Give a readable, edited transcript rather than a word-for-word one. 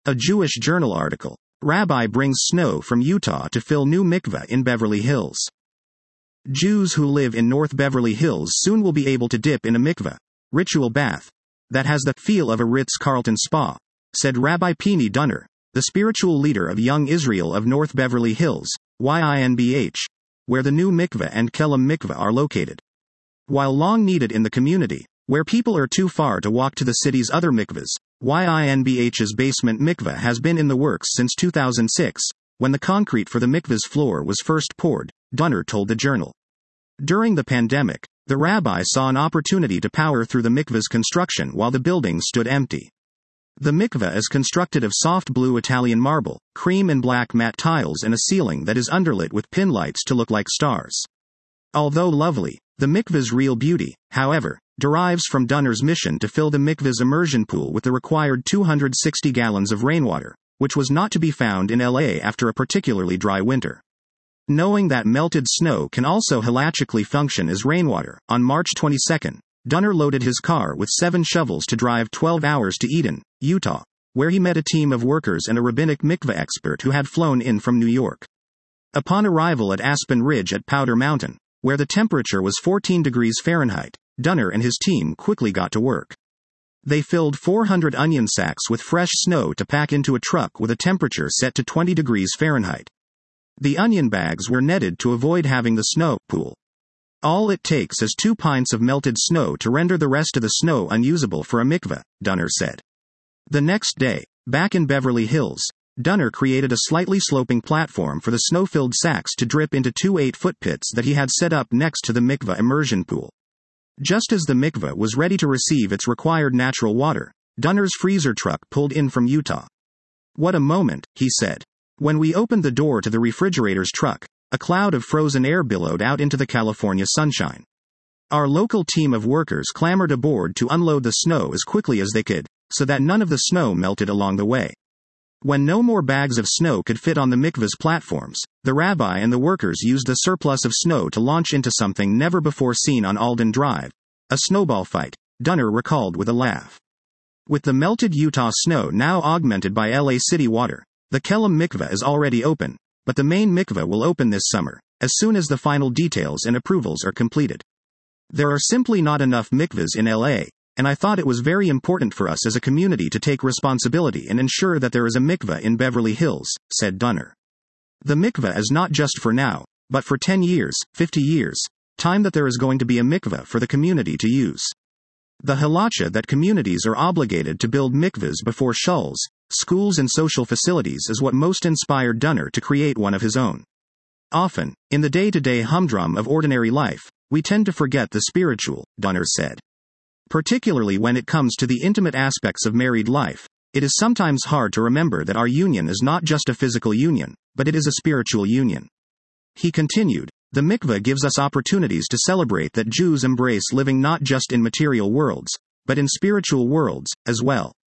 A Jewish Journal article. Rabbi brings snow from Utah to fill new mikveh in Beverly Hills. Jews who live in North Beverly Hills soon will be able to dip in a mikveh, ritual bath, that has the feel of a Ritz-Carlton spa, said Rabbi Pini Dunner, the spiritual leader of Young Israel of North Beverly Hills, YINBH, where the new mikveh and Kelm mikveh are located. While long needed in the community, where people are too far to walk to the city's other mikvehs, YINBH's basement mikveh has been in the works since 2006, when the concrete for the mikveh's floor was first poured, Dunner told the Journal. During the pandemic, the rabbi saw an opportunity to power through the mikveh's construction while the building stood empty. The mikveh is constructed of soft blue Italian marble, cream and black matte tiles and a ceiling that is underlit with pin lights to look like stars. Although lovely, the mikveh's real beauty, however, derives from Dunner's mission to fill the mikveh's immersion pool with the required 260 gallons of rainwater, which was not to be found in LA after a particularly dry winter. Knowing that melted snow can also halachically function as rainwater, on March 22, Dunner loaded his car with 7 shovels to drive 12 hours to Eden, Utah, where he met a team of workers and a rabbinic mikveh expert who had flown in from New York. Upon arrival at Aspen Ridge at Powder Mountain, where the temperature was 14 degrees Fahrenheit, Dunner and his team quickly got to work. They filled 400 onion sacks with fresh snow to pack into a truck with a temperature set to 20 degrees Fahrenheit. The onion bags were netted to avoid having the snow pool. All it takes is 2 pints of melted snow to render the rest of the snow unusable for a mikveh, Dunner said. The next day, back in Beverly Hills, Dunner created a slightly sloping platform for the snow-filled sacks to drip into 2 8-foot pits that he had set up next to the mikveh immersion pool. Just as the mikveh was ready to receive its required natural water, Dunner's freezer truck pulled in from Utah. "What a moment," he said. "When we opened the door to the refrigerator's truck, a cloud of frozen air billowed out into the California sunshine. Our local team of workers clambered aboard to unload the snow as quickly as they could, so that none of the snow melted along the way. When no more bags of snow could fit on the mikveh's platforms, the rabbi and the workers used the surplus of snow to launch into something never before seen on Alden Drive, a snowball fight," Dunner recalled with a laugh. With the melted Utah snow now augmented by LA city water, the Kelm mikveh is already open, but the main mikveh will open this summer, as soon as the final details and approvals are completed. There are simply not enough mikvehs in LA, and I thought it was very important for us as a community to take responsibility and ensure that there is a mikveh in Beverly Hills, said Dunner. The mikveh is not just for now, but for 10 years, 50 years, time that there is going to be a mikveh for the community to use. The halacha that communities are obligated to build mikvehs before shuls, schools and social facilities is what most inspired Dunner to create one of his own. Often, in the day-to-day humdrum of ordinary life, we tend to forget the spiritual, Dunner said. Particularly when it comes to the intimate aspects of married life, it is sometimes hard to remember that our union is not just a physical union, but it is a spiritual union. He continued, "The mikveh gives us opportunities to celebrate that Jews embrace living not just in material worlds, but in spiritual worlds, as well.